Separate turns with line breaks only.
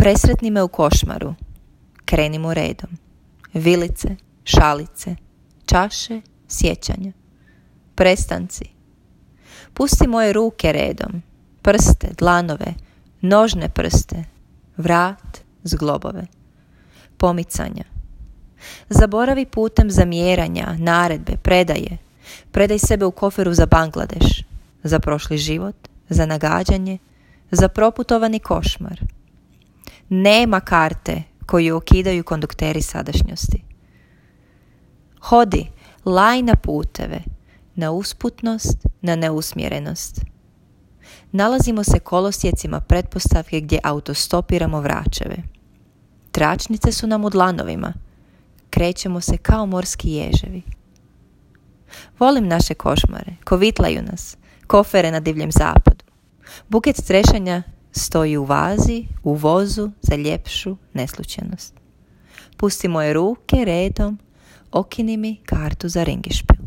Presretni me u košmaru. Krenimo redom. Vilice, šalice, čaše, sjećanja. Prestanci. Pusti moje ruke redom. Prste, dlanove, nožne prste, vrat, zglobove. Pomicanja. Zaboravi putem zamjeranja, naredbe, predaje. Predaj sebe u koferu za Bangladeš, za prošli život, za nagađanje, za proputovani košmar. Nema karte koju okidaju kondukteri sadašnjosti. Hodi, laj na puteve, na usputnost, na neusmjerenost. Nalazimo se kolosijecima pretpostavke gdje autostopiramo vračeve. Tračnice su nam u dlanovima. Krećemo se kao morski ježevi. Volim naše košmare, kovitlaju nas, kofere na divljem zapadu. Buket trešanja stoji u vazi, u vozu za ljepšu neslučajnost. Pusti moje ruke redom, okini mi kartu za ringišpil.